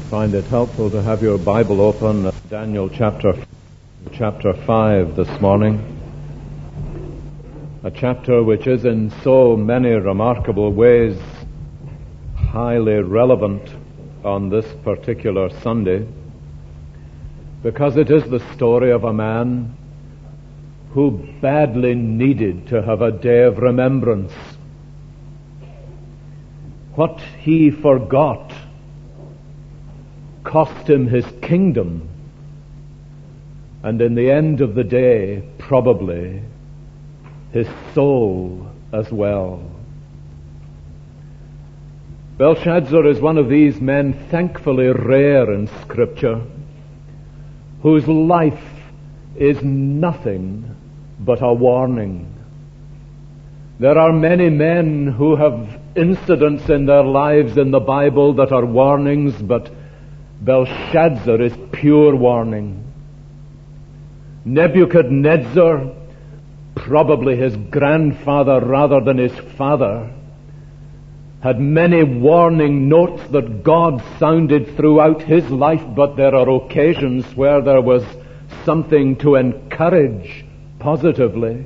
Find it helpful to have your Bible open at Daniel chapter 5 this morning. A chapter which is in so many remarkable ways highly relevant on this particular Sunday, because it is the story of a man who badly needed to have a day of remembrance. What he forgot cost him his kingdom, and in the end of the day, probably his soul as well. Belshazzar is one of these men, thankfully rare in Scripture, whose life is nothing but a warning. There are many men who have incidents in their lives in the Bible that are warnings, but Belshazzar is pure warning. Nebuchadnezzar, probably his grandfather rather than his father, had many warning notes that God sounded throughout his life, but there are occasions where there was something to encourage positively.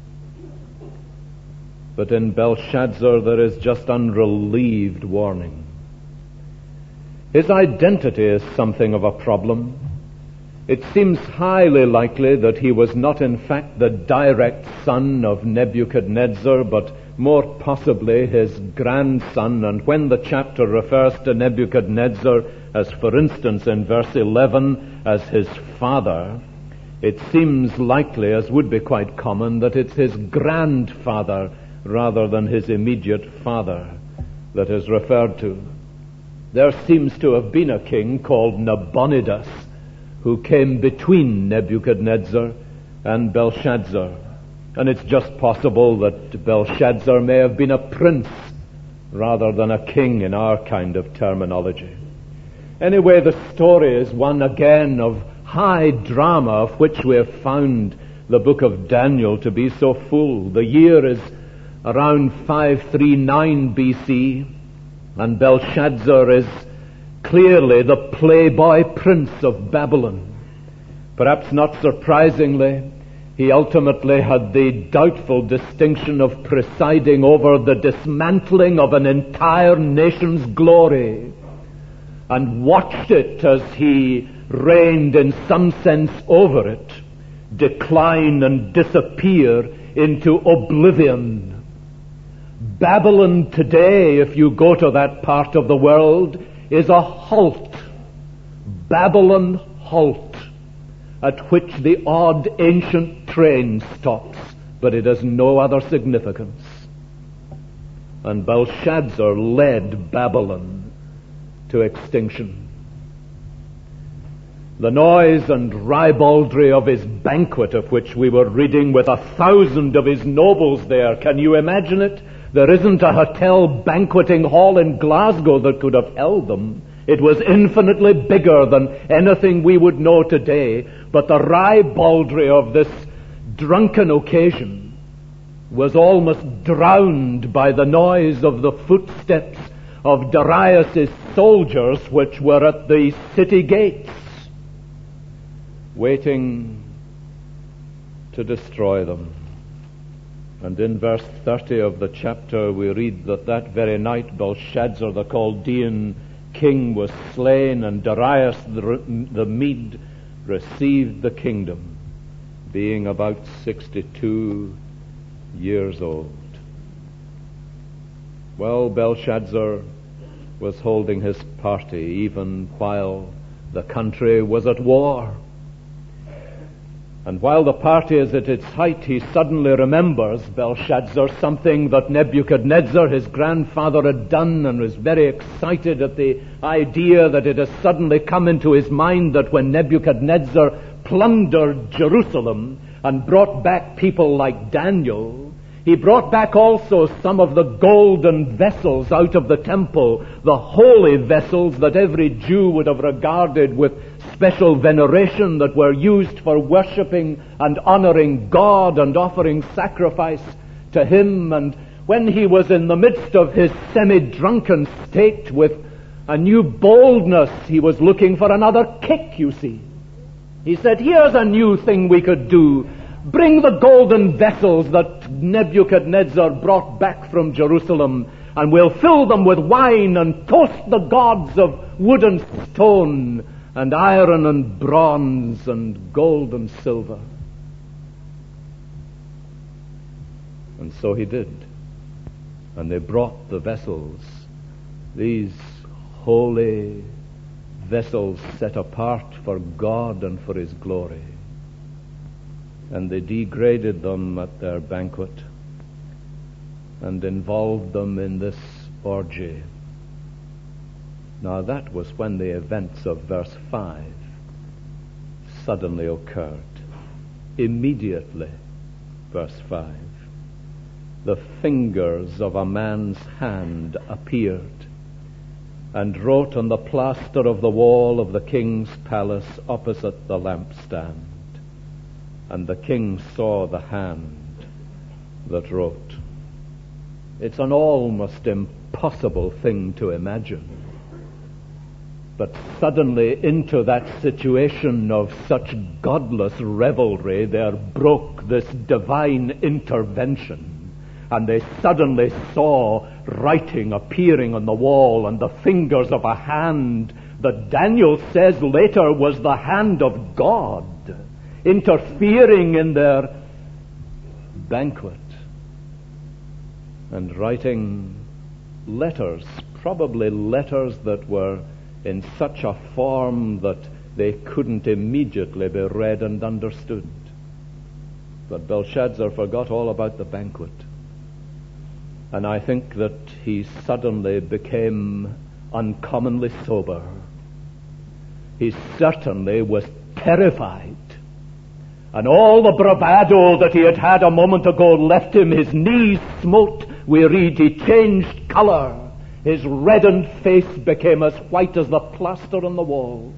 But in Belshazzar there is just unrelieved warning. His identity is something of a problem. It seems highly likely that he was not in fact the direct son of Nebuchadnezzar, but more possibly his grandson. And when the chapter refers to Nebuchadnezzar, as for instance in verse 11, as his father, it seems likely, as would be quite common, that it's his grandfather rather than his immediate father that is referred to. There seems to have been a king called Nabonidus who came between Nebuchadnezzar and Belshazzar. And it's just possible that Belshazzar may have been a prince rather than a king in our kind of terminology. Anyway, the story is one again of high drama, of which we have found the book of Daniel to be so full. The year is around 539 BC, and Belshazzar is clearly the playboy prince of Babylon. Perhaps not surprisingly, he ultimately had the doubtful distinction of presiding over the dismantling of an entire nation's glory, and watched it as he reigned in some sense over it, decline and disappear into oblivion. Babylon today, if you go to that part of the world, is a halt. Babylon halt, at which the odd ancient train stops, but it has no other significance. And Belshazzar led Babylon to extinction. The noise and ribaldry of his banquet, of which we were reading, with 1,000 of his nobles there, can you imagine it? There isn't a hotel banqueting hall in Glasgow that could have held them. It was infinitely bigger than anything we would know today. But the ribaldry of this drunken occasion was almost drowned by the noise of the footsteps of Darius's soldiers, which were at the city gates, waiting to destroy them. And in verse 30 of the chapter we read that very night Belshazzar the Chaldean king was slain, and Darius the Mede received the kingdom, being about 62 years old. Well, Belshazzar was holding his party even while the country was at war. And while the party is at its height, he suddenly remembers, Belshazzar, something that Nebuchadnezzar, his grandfather, had done, and was very excited at the idea that it has suddenly come into his mind that when Nebuchadnezzar plundered Jerusalem and brought back people like Daniel, he brought back also some of the golden vessels out of the temple, the holy vessels that every Jew would have regarded with special veneration, that were used for worshipping and honoring God and offering sacrifice to Him. And when he was in the midst of his semi-drunken state with a new boldness. He was looking for another kick, you see. He said, here's a new thing we could do. Bring the golden vessels that Nebuchadnezzar brought back from Jerusalem, and we'll fill them with wine and toast the gods of wood and stone and iron and bronze and gold and silver. And so he did. And they brought the vessels, these holy vessels set apart for God and for His glory. And they degraded them at their banquet and involved them in this orgy. Now that was when the events of verse 5 suddenly occurred. Immediately, verse 5, the fingers of a man's hand appeared and wrote on the plaster of the wall of the king's palace opposite the lampstand. And the king saw the hand that wrote. It's an almost impossible thing to imagine. But suddenly into that situation of such godless revelry there broke this divine intervention. And they suddenly saw writing appearing on the wall and the fingers of a hand that Daniel says later was the hand of God, interfering in their banquet and writing letters, probably letters that were in such a form that they couldn't immediately be read and understood. But Belshazzar forgot all about the banquet. And I think that he suddenly became uncommonly sober. He certainly was terrified. And all the bravado that he had had a moment ago left him. His knees smote. We read he changed color. His reddened face became as white as the plaster on the wall.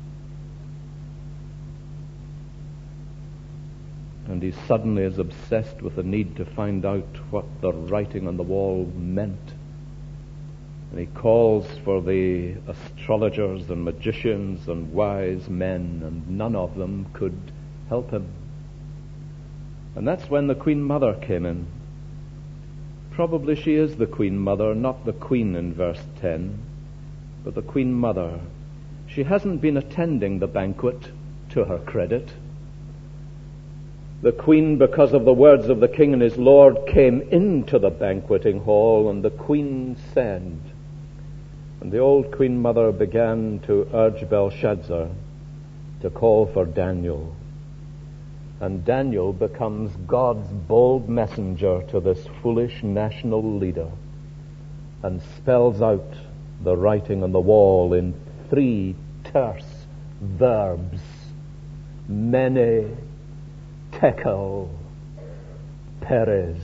And he suddenly is obsessed with the need to find out what the writing on the wall meant. And he calls for the astrologers and magicians and wise men, and none of them could help him. And that's when the Queen Mother came in. Probably she is the Queen Mother, not the Queen in verse 10, but the Queen Mother. She hasn't been attending the banquet, to her credit. The Queen, because of the words of the King and his Lord, came into the banqueting hall, and the Queen said, and the old Queen Mother began to urge Belshazzar to call for Daniel. And Daniel becomes God's bold messenger to this foolish national leader and spells out the writing on the wall in 3 terse verbs. Mene, Tekel, Peres.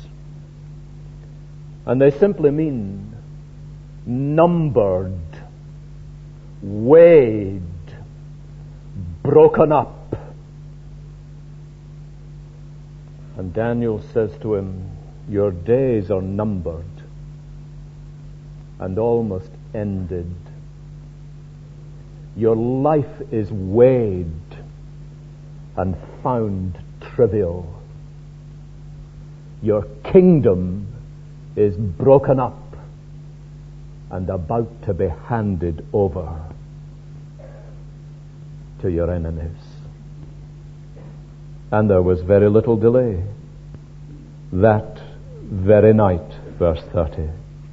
And they simply mean numbered, weighed, broken up. And Daniel says to him, your days are numbered and almost ended. Your life is weighed and found trivial. Your kingdom is broken up and about to be handed over to your enemies. And there was very little delay. That very night, verse 30,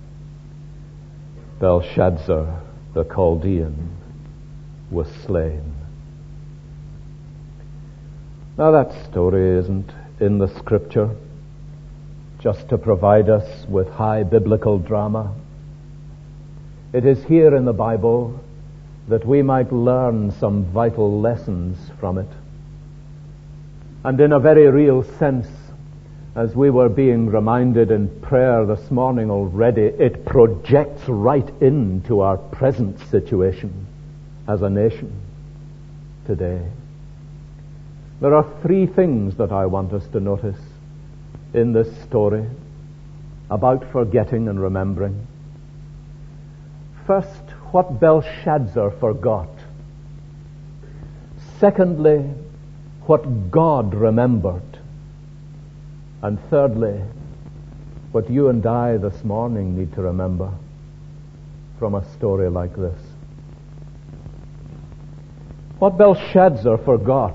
Belshazzar the Chaldean was slain. Now that story isn't in the Scripture just to provide us with high biblical drama. It is here in the Bible that we might learn some vital lessons from it. And in a very real sense, as we were being reminded in prayer this morning already, it projects right into our present situation as a nation today. There are 3 things that I want us to notice in this story about forgetting and remembering. First, what Belshazzar forgot. Secondly, what God remembered. And thirdly, what you and I this morning need to remember from a story like this. What Belshazzar forgot.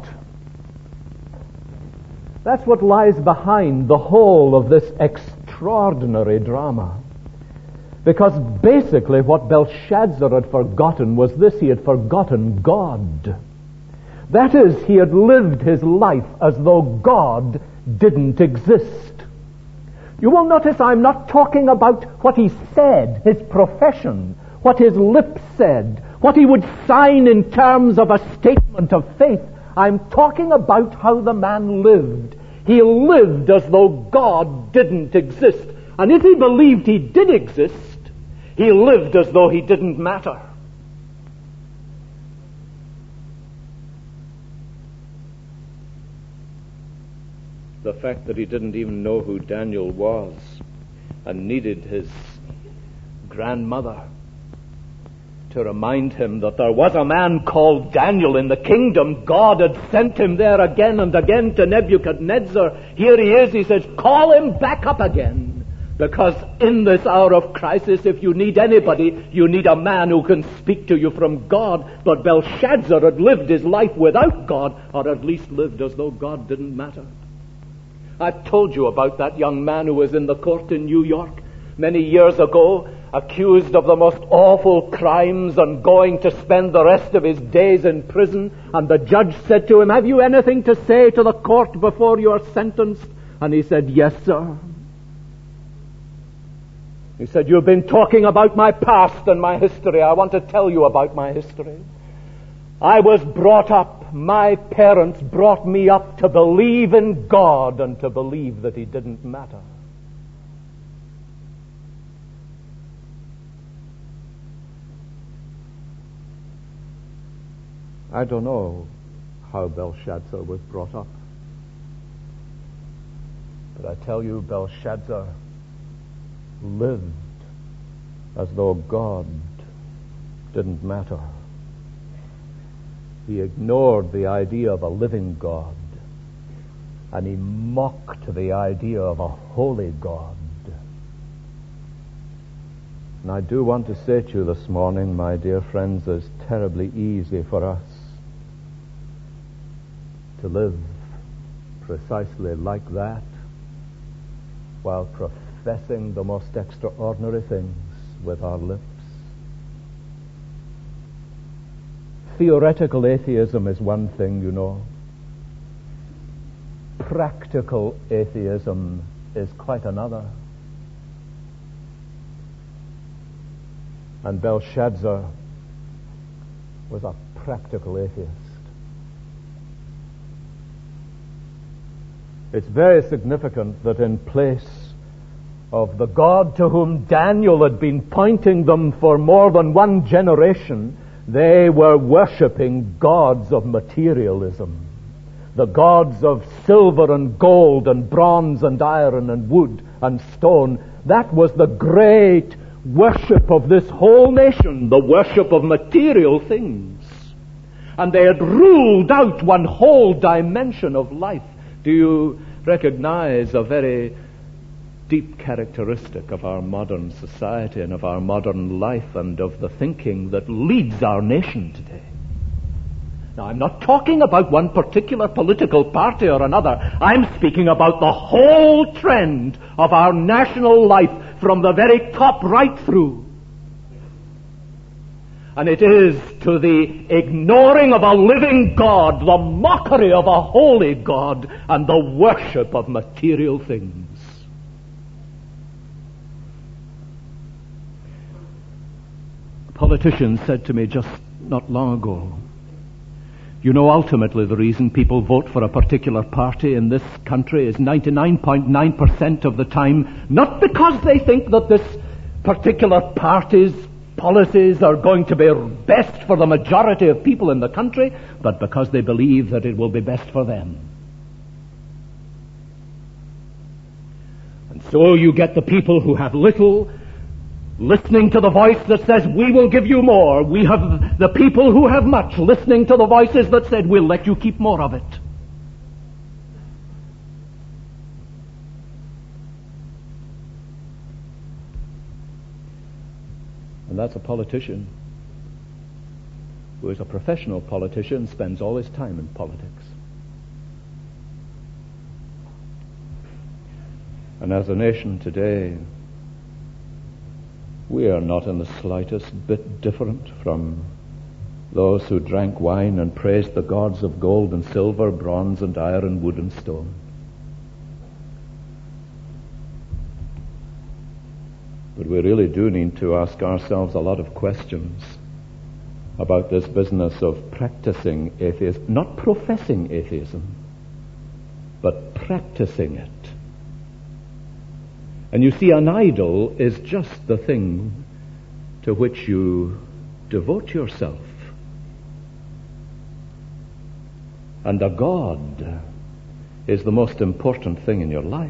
That's what lies behind the whole of this extraordinary drama. Because basically what Belshazzar had forgotten was this: he had forgotten God. That is, he had lived his life as though God didn't exist. You will notice I'm not talking about what he said, his profession, what his lips said, what he would sign in terms of a statement of faith. I'm talking about how the man lived. He lived as though God didn't exist. And if he believed he did exist, he lived as though he didn't matter. The fact that he didn't even know who Daniel was and needed his grandmother to remind him that there was a man called Daniel in the kingdom. God had sent him there again and again to Nebuchadnezzar. Here he is. He says, call him back up again. Because in this hour of crisis, if you need anybody, you need a man who can speak to you from God. But Belshazzar had lived his life without God, or at least lived as though God didn't matter. I've told you about that young man who was in the court in New York many years ago, accused of the most awful crimes and going to spend the rest of his days in prison. And the judge said to him, have you anything to say to the court before you are sentenced? And he said, yes, sir. He said, you've been talking about my past and my history. I want to tell you about my history. I was brought up, my parents brought me up to believe in God and to believe that he didn't matter. I don't know how Belshazzar was brought up, but I tell you, Belshazzar lived as though God didn't matter. He ignored the idea of a living God, and he mocked the idea of a holy God. And I do want to say to you this morning, my dear friends, it's terribly easy for us to live precisely like that while professing the most extraordinary things with our lips. Theoretical atheism is one thing, you know. Practical atheism is quite another. And Belshazzar was a practical atheist. It's very significant that in place of the God to whom Daniel had been pointing them for more than one generation, they were worshipping gods of materialism, the gods of silver and gold and bronze and iron and wood and stone. That was the great worship of this whole nation, the worship of material things. And they had ruled out one whole dimension of life. Do you recognize a very deep characteristic of our modern society and of our modern life and of the thinking that leads our nation today? Now, I'm not talking about one particular political party or another. I'm speaking about the whole trend of our national life from the very top right through. And it is to the ignoring of a living God, the mockery of a holy God, and the worship of material things. A politician said to me just not long ago, you know, ultimately the reason people vote for a particular party in this country is 99.9% of the time not because they think that this particular party's policies are going to be best for the majority of people in the country, but because they believe that it will be best for them. And so you get the people who have little listening to the voice that says, we will give you more. We have the people who have much listening to the voices that said, we'll let you keep more of it. And that's a politician who is a professional politician, spends all his time in politics. And as a nation today, we are not in the slightest bit different from those who drank wine and praised the gods of gold and silver, bronze and iron, wood and stone. But we really do need to ask ourselves a lot of questions about this business of practicing atheism, not professing atheism, but practicing it. And you see, an idol is just the thing to which you devote yourself. And a God is the most important thing in your life.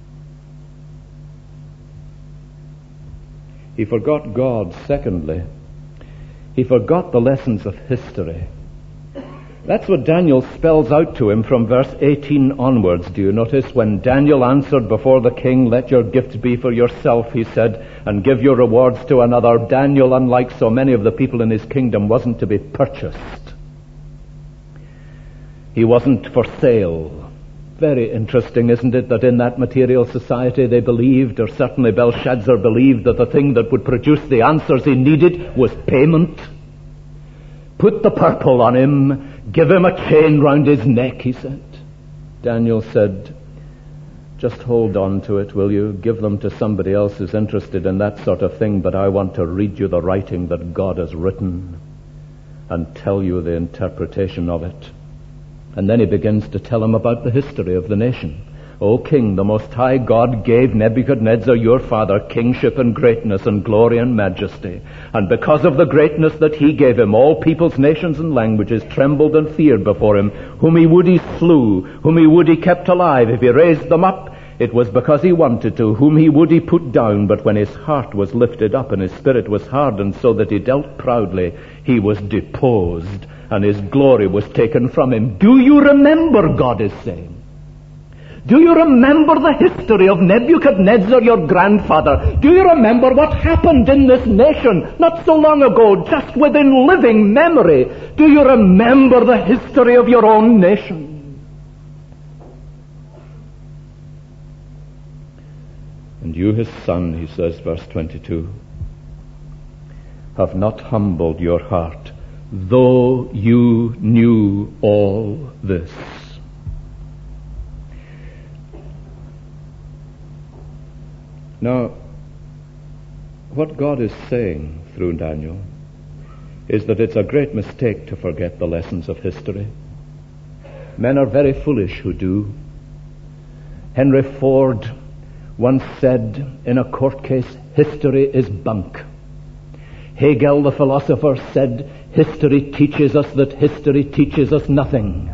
He forgot God, secondly. He forgot the lessons of history. That's what Daniel spells out to him from verse 18 onwards. Do you notice? When Daniel answered before the king, let your gifts be for yourself, he said, and give your rewards to another. Daniel, unlike so many of the people in his kingdom, wasn't to be purchased. He wasn't for sale. Very interesting, isn't it, that in that material society they believed, or certainly Belshazzar believed, that the thing that would produce the answers he needed was payment. Put the purple on him, give him a chain round his neck, he said. Daniel said, just hold on to it, will you? Give them to somebody else who's interested in that sort of thing, but I want to read you the writing that God has written and tell you the interpretation of it. And then he begins to tell him about the history of the nation. O king, the Most High God gave Nebuchadnezzar your father kingship and greatness and glory and majesty. And because of the greatness that he gave him, all peoples, nations, and languages trembled and feared before him. Whom he would he slew, whom he would he kept alive. If he raised them up, it was because he wanted to. Whom he would he put down. But when his heart was lifted up and his spirit was hardened so that he dealt proudly, he was deposed and his glory was taken from him. Do you remember, God is saying? Do you remember the history of Nebuchadnezzar, your grandfather? Do you remember what happened in this nation not so long ago, just within living memory? Do you remember the history of your own nation? And you, his son, he says, verse 22, have not humbled your heart, though you knew all this. Now, what God is saying through Daniel is that it's a great mistake to forget the lessons of history. Men are very foolish who do. Henry Ford once said in a court case, history is bunk. Hegel, the philosopher, said, history teaches us that history teaches us nothing.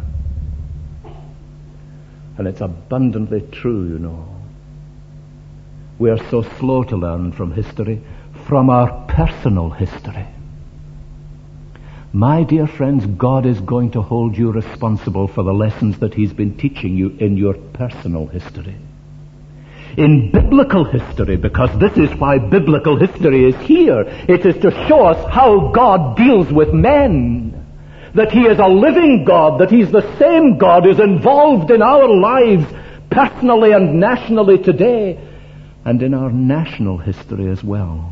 And it's abundantly true, you know. We are so slow to learn from history, from our personal history. My dear friends, God is going to hold you responsible for the lessons that He's been teaching you in your personal history. In biblical history, because this is why biblical history is here. It is to show us how God deals with men. That He is a living God, that He's the same God who's involved in our lives personally and nationally today, and in our national history as well.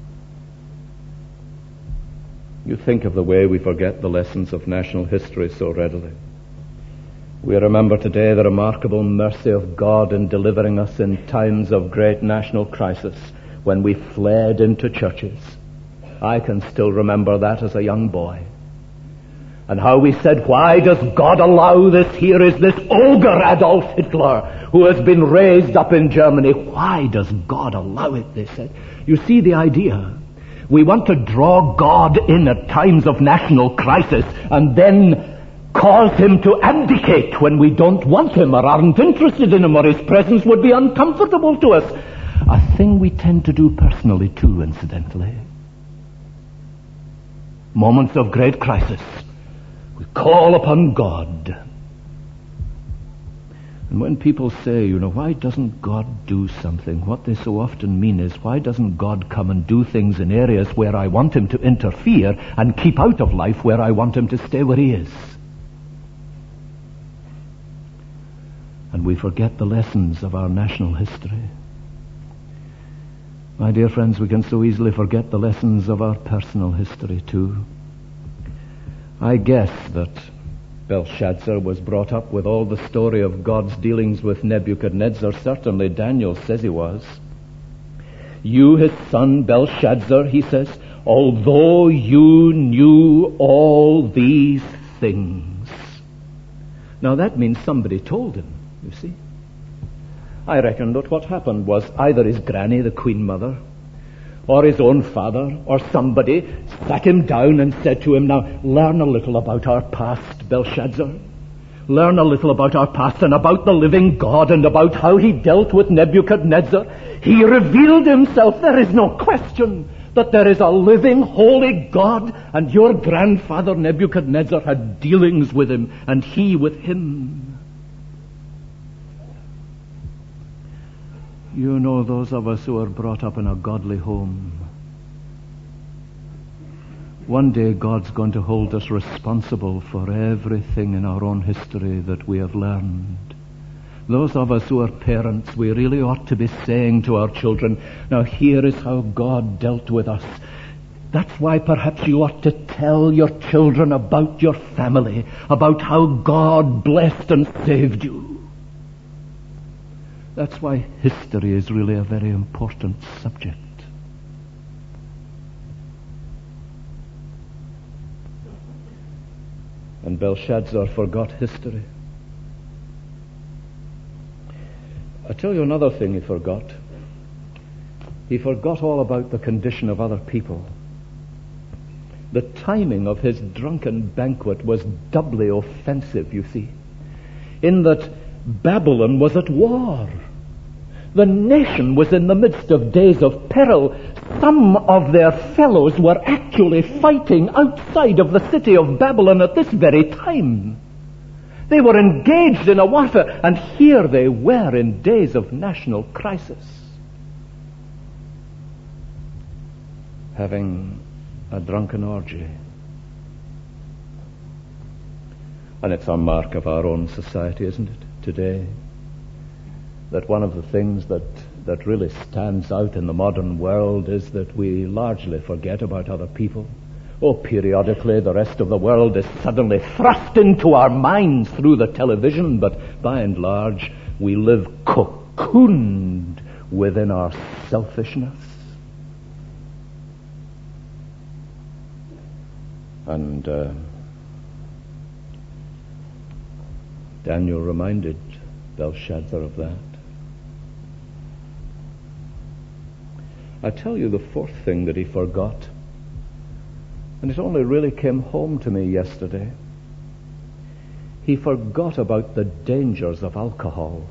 You think of the way we forget the lessons of national history so readily. We remember today the remarkable mercy of God in delivering us in times of great national crisis when we fled into churches. I can still remember that as a young boy. And how we said, why does God allow this? Here is this ogre Adolf Hitler who has been raised up in Germany. Why does God allow it? They said. You see the idea. We want to draw God in at times of national crisis and then cause Him to abdicate when we don't want Him or aren't interested in Him or His presence would be uncomfortable to us. A thing we tend to do personally too, incidentally. Moments of great crisis, we call upon God. And when people say, why doesn't God do something? What they so often mean is, why doesn't God come and do things in areas where I want him to interfere and keep out of life where I want him to stay where he is? And we forget the lessons of our national history. My dear friends, we can so easily forget the lessons of our personal history too. I guess that Belshazzar was brought up with all the story of God's dealings with Nebuchadnezzar. Certainly Daniel says he was. You, his son Belshazzar, he says, although you knew all these things. Now that means somebody told him, you see. I reckon that what happened was either his granny, the Queen Mother, or his own father, or somebody sat him down and said to him, now, learn a little about our past, Belshazzar. Learn a little about our past and about the living God and about how he dealt with Nebuchadnezzar. He revealed himself. There is no question that there is a living, holy God, and your grandfather Nebuchadnezzar had dealings with him, and he with him. You know, those of us who are brought up in a godly home, one day God's going to hold us responsible for everything in our own history that we have learned. Those of us who are parents, we really ought to be saying to our children, now here is how God dealt with us. That's why perhaps you ought to tell your children about your family, about how God blessed and saved you. That's why history is really a very important subject. And Belshazzar forgot history. I tell you another thing he forgot. He forgot all about the condition of other people. The timing of his drunken banquet was doubly offensive, you see, in that Babylon was at war. The nation was in the midst of days of peril. Some of their fellows were actually fighting outside of the city of Babylon at this very time. They were engaged in a warfare, and here they were in days of national crisis, having a drunken orgy. And it's a mark of our own society, isn't it, today? That one of the things that really stands out in the modern world is that we largely forget about other people. Oh, periodically the rest of the world is suddenly thrust into our minds through the television, but by and large we live cocooned within our selfishness. And Daniel reminded Belshazzar of that. I tell you the fourth thing that he forgot, and it only really came home to me yesterday. He forgot about the dangers of alcohol.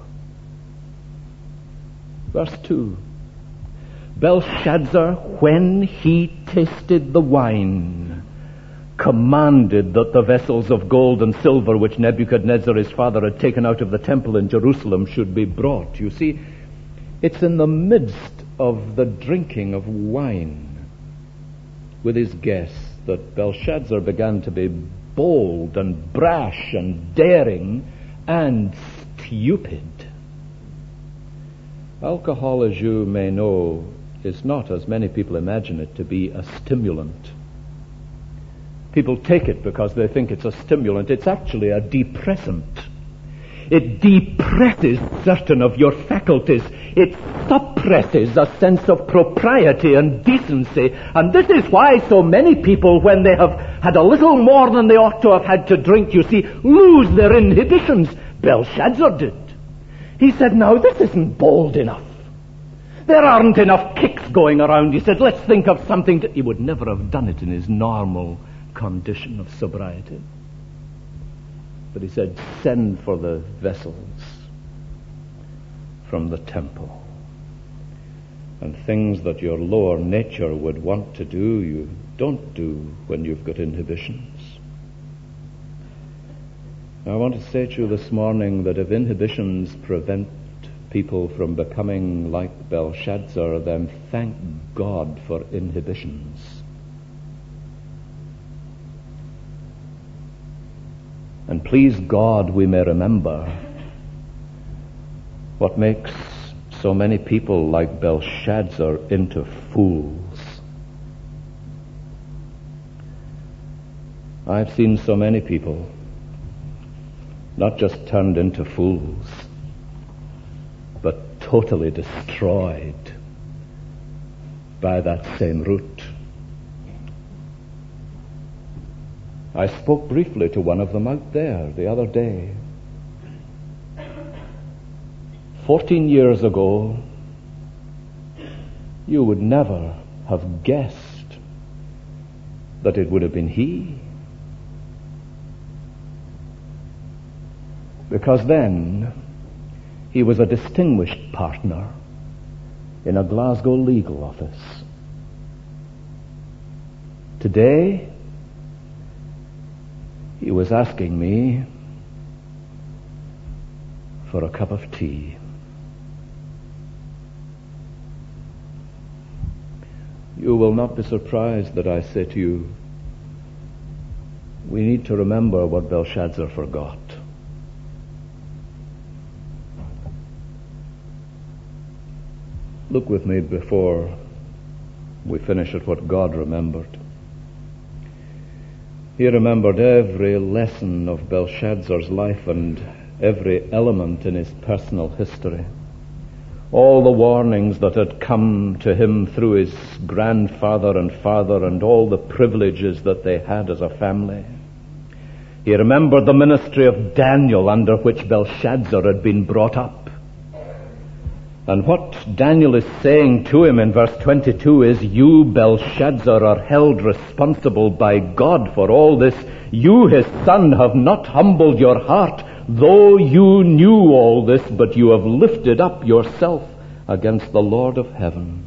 Verse 2. Belshazzar, when he tasted the wine, commanded that the vessels of gold and silver which Nebuchadnezzar his father had taken out of the temple in Jerusalem should be brought. You see, it's in the midst of the drinking of wine with his guests that Belshazzar began to be bold and brash and daring and stupid. Alcohol, as you may know, is not, as many people imagine it, to be a stimulant. People take it because they think it's a stimulant. It's actually a depressant. It depresses certain of your faculties. It suppresses a sense of propriety and decency. And this is why so many people, when they have had a little more than they ought to have had to drink, you see, lose their inhibitions. Belshazzar did. He said, now this isn't bold enough. There aren't enough kicks going around. He said, let's think of something He would never have done it in his normal condition of sobriety. But he said, send for the vessels from the temple. And things that your lower nature would want to do, you don't do when you've got inhibitions. I want to say to you this morning that if inhibitions prevent people from becoming like Belshazzar, then thank God for inhibitions. And please God, we may remember what makes so many people like Belshazzar into fools. I've seen so many people not just turned into fools, but totally destroyed by that same root. I spoke briefly to one of them out there the other day. 14 years ago, you would never have guessed that it would have been he. Because then he was a distinguished partner in a Glasgow legal office. Today, he was asking me for a cup of tea. You will not be surprised that I say to you, we need to remember what Belshazzar forgot. Look with me before we finish at what God remembered. He remembered every lesson of Belshazzar's life and every element in his personal history. All the warnings that had come to him through his grandfather and father and all the privileges that they had as a family. He remembered the ministry of Daniel under which Belshazzar had been brought up. And what Daniel is saying to him in verse 22 is, you, Belshazzar, are held responsible by God for all this. You, his son, have not humbled your heart, though you knew all this, but you have lifted up yourself against the Lord of heaven.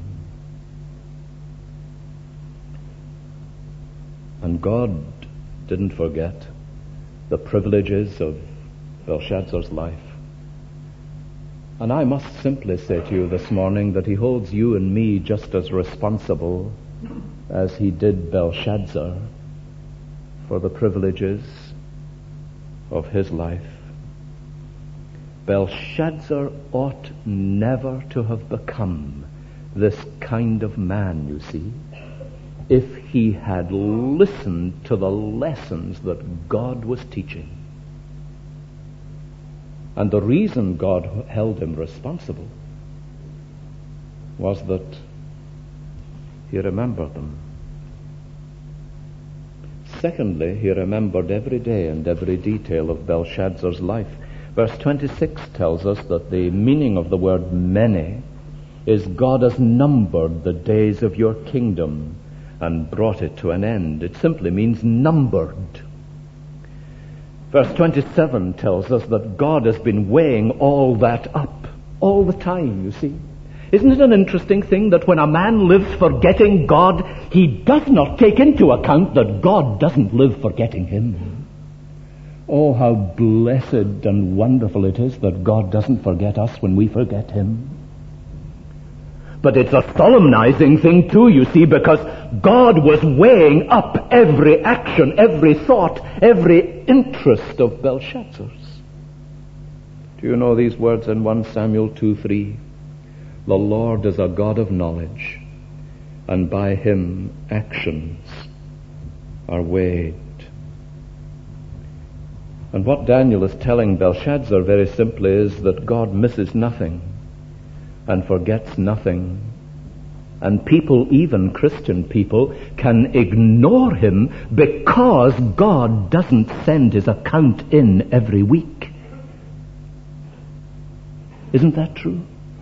And God didn't forget the privileges of Belshazzar's life. And I must simply say to you this morning that he holds you and me just as responsible as he did Belshazzar for the privileges of his life. Belshazzar ought never to have become this kind of man, you see, if he had listened to the lessons that God was teaching. And the reason God held him responsible was that he remembered them. Secondly, he remembered every day and every detail of Belshazzar's life. Verse 26 tells us that the meaning of the word many is God has numbered the days of your kingdom and brought it to an end. It simply means numbered. Verse 27 tells us that God has been weighing all that up all the time, you see. Isn't it an interesting thing that when a man lives forgetting God, he does not take into account that God doesn't live forgetting him? Oh, how blessed and wonderful it is that God doesn't forget us when we forget him. But it's a solemnizing thing too, you see, because God was weighing up every action, every thought, every interest of Belshazzar's. Do you know these words in 1 Samuel 2:3? The Lord is a God of knowledge, and by him actions are weighed. And what Daniel is telling Belshazzar very simply is that God misses nothing and forgets nothing. And people, even Christian people, can ignore him because God doesn't send his account in every week. Isn't that true?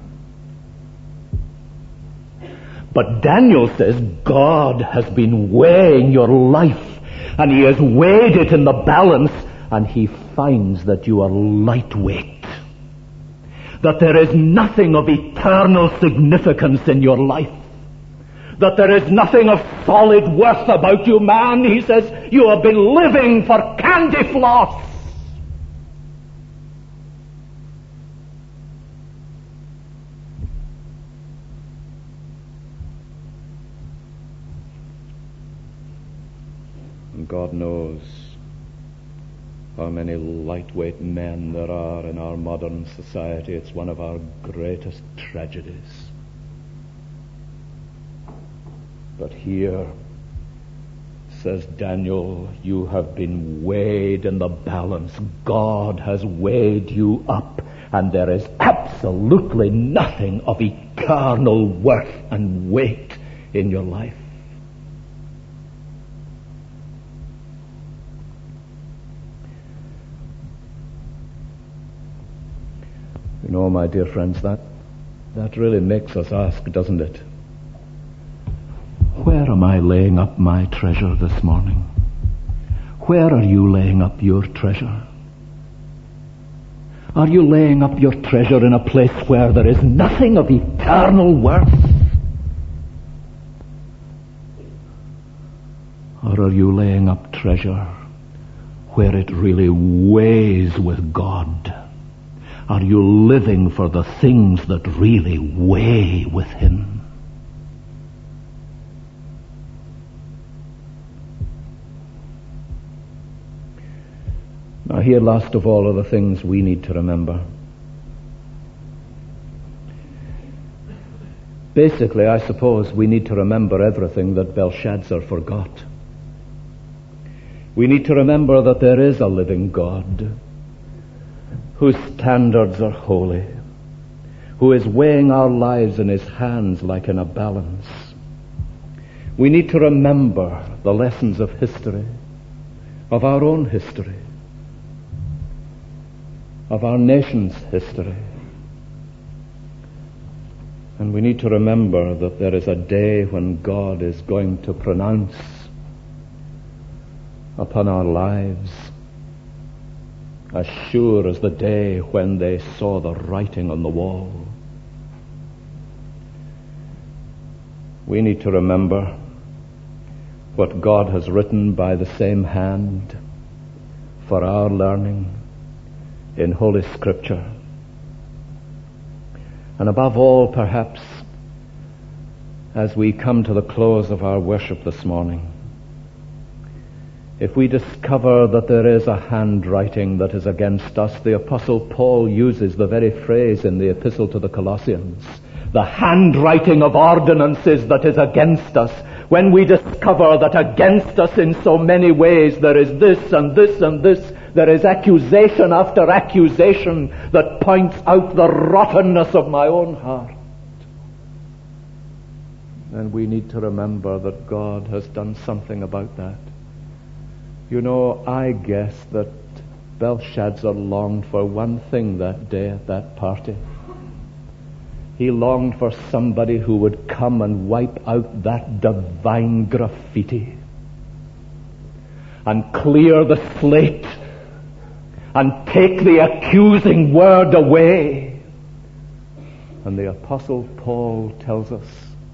But Daniel says God has been weighing your life, and he has weighed it in the balance, and he finds that you are lightweight. that there is nothing of eternal significance in your life, that there is nothing of solid worth about you, man. He says, you have been living for candy floss. And God knows how many lightweight men there are in our modern society. It's one of our greatest tragedies. But here, says Daniel, you have been weighed in the balance. God has weighed you up, and there is absolutely nothing of eternal worth and weight in your life. You know, my dear friends, that really makes us ask, doesn't it? Where am I laying up my treasure this morning? Where are you laying up your treasure? Are you laying up your treasure in a place where there is nothing of eternal worth? Or are you laying up treasure where it really weighs with God? Are you living for the things that really weigh with Him? Now here, last of all, are the things we need to remember. Basically, I suppose we need to remember everything that Belshazzar forgot. We need to remember that there is a living God whose standards are holy, who is weighing our lives in His hands like in a balance. We need to remember the lessons of history, of our own history, of our nation's history. And we need to remember that there is a day when God is going to pronounce upon our lives as sure as the day when they saw the writing on the wall. We need to remember what God has written by the same hand for our learning in Holy Scripture. And above all, perhaps, as we come to the close of our worship this morning, if we discover that there is a handwriting that is against us, the Apostle Paul uses the very phrase in the Epistle to the Colossians, the handwriting of ordinances that is against us. When we discover that against us in so many ways there is this and this and this, there is accusation after accusation that points out the rottenness of my own heart. And we need to remember that God has done something about that. You know, I guess that Belshazzar longed for one thing that day at that party. He longed for somebody who would come and wipe out that divine graffiti and clear the slate and take the accusing word away. And the Apostle Paul tells us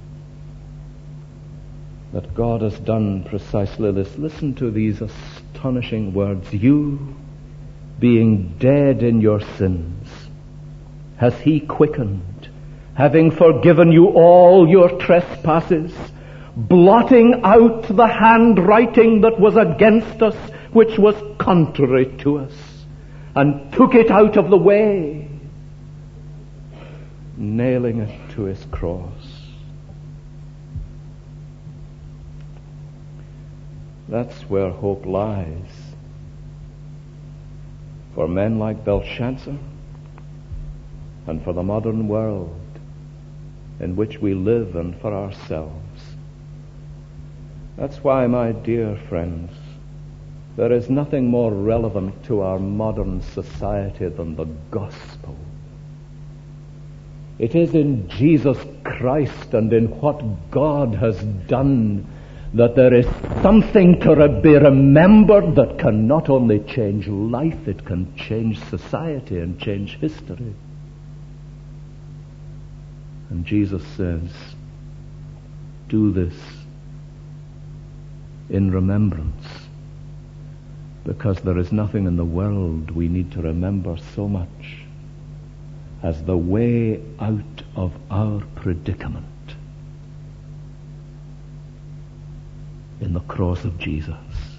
that God has done precisely this. Listen to these astonishing words. You, being dead in your sins, has He quickened, having forgiven you all your trespasses, blotting out the handwriting that was against us, which was contrary to us, and took it out of the way, nailing it to His cross. That's where hope lies for men like Belshazzar and for the modern world in which we live and for ourselves. That's why, my dear friends, there is nothing more relevant to our modern society than the gospel. It is in Jesus Christ and in what God has done that there is something to be remembered that can not only change life, it can change society and change history. And Jesus says, do this in remembrance, because there is nothing in the world we need to remember so much as the way out of our predicament in the cross of Jesus.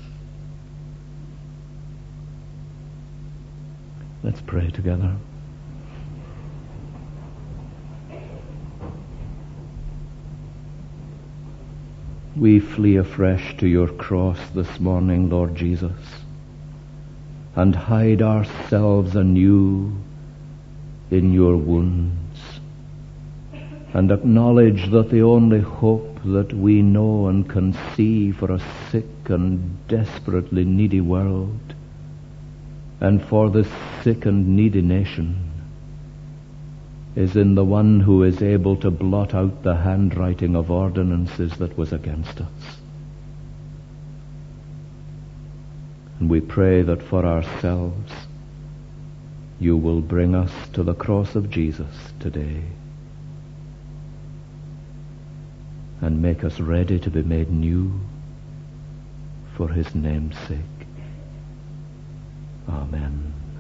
Let's pray together. We flee afresh to your cross this morning, Lord Jesus, and hide ourselves anew in your wounds, and acknowledge that the only hope that we know and can see for a sick and desperately needy world, and for this sick and needy nation, is in the one who is able to blot out the handwriting of ordinances that was against us. And we pray that for ourselves, you will bring us to the cross of Jesus today and make us ready to be made new for his name's sake. Amen.